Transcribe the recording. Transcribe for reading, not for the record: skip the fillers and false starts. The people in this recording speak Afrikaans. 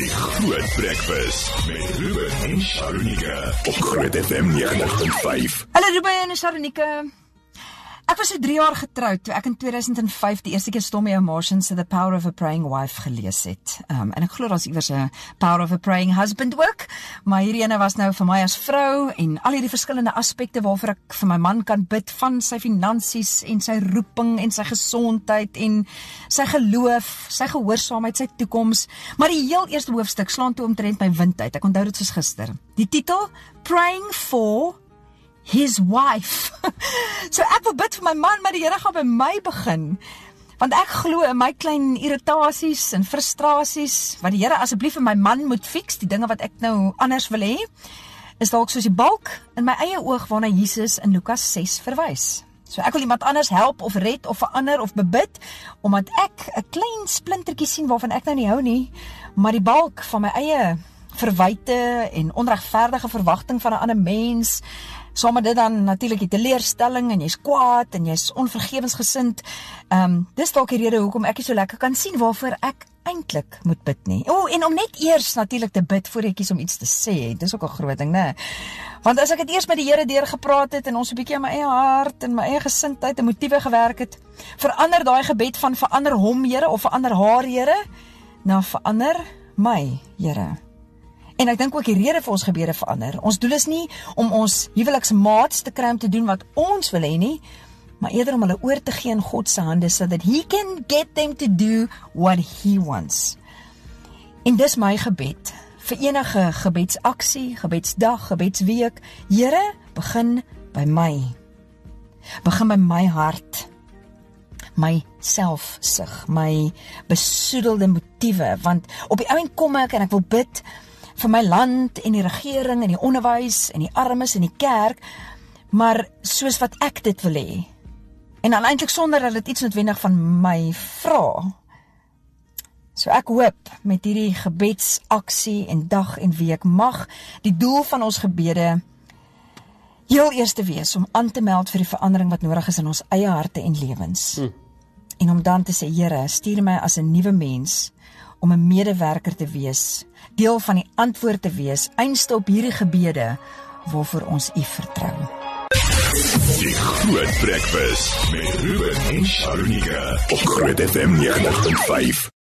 Die Groot Breakfast met Ruben en Sharonika op Groot FM 90.5. Hallo Ruben en Sharonika. Ek was so 3 jaar getroud toe ek in 2005 die eerste keer Stormy Omartian se The Power of a Praying Wife gelees het. En ek glo daar's iewers 'n Power of a Praying Husband ook, maar hierdie ene was nou vir my as vrou en al hierdie verskillende aspekte waarvoor ek vir my man kan bid, van sy finansies en sy roeping en sy gesondheid en sy geloof, sy gehoorsaamheid, sy toekoms. Maar die heel eerste hoofstuk slaan toe omtrent my wind uit. Ek onthou dit soos gister. Die titel Praying for His wife. So ek wil bid vir my man, maar die Here gaan by my begin. Want ek glo in my klein irritasies en frustrasies, wat die Here asseblief vir my man moet fix, die dinge wat ek nou anders wil hê, is dalk soos die balk in my eie oog waarna Jesus in Lukas 6 verwys. So ek wil iemand anders help of red of verander of bebid, omdat ek 'n klein splintertjie sien waarvan ek nou nie hou nie, maar die balk van my eie verwyte en onregverdige verwagting van 'n ander mens, saam met dit dan natuurlik die teleurstelling en jy's kwaad en jy's onvergewensgesind. Dis dalk die rede hoekom ek nie so lekker kan sien waarvoor ek eintlik moet bid nie. En om net eers natuurlik te bid voor ek kies om iets te sê, dis ook 'n groot ding, né? Want as ek dit eers met die Here deurgepraat het en ons 'n bietjie aan my eie hart en my eie gesindheid en motiewe gewerk het, verander daai gebed van verander hom, Here, of verander haar, Here, na verander my, Here. En ek dink ook die rede vir ons gebede verander. Ons doel is nie om ons huweliksmaats te kry om te doen wat ons wil hê nie, maar eerder om hulle oor te gee in God se hande, so that He can get them to do what He wants. En dis my gebed vir enige gebedsaksie, gebedsdag, gebedsweek. Here, begin by my. Begin by my hart. My selfsug, my besoedelde motiewe, want op die ouend kom ek en ek wil bid vir my land en die regering en die onderwys en die armes en die kerk, maar soos wat ek dit wil hê. En dan eintlik sonder dat dit iets noodwendig van my vra. So ek hoop met hierdie gebedsaksie en dag en week mag die doel van ons gebede heel eerste wees om aan te meld vir die verandering wat nodig is in ons eie harte en lewens. En om dan te sê, Here, stuur my as 'n nuwe mens om 'n medewerker te wees, deel van die antwoord te wees, einste op hierdie gebede waarvoor ons U vertrou. Die Groot Breakfast met Ruben en Sharonika op Groot FM 90.5.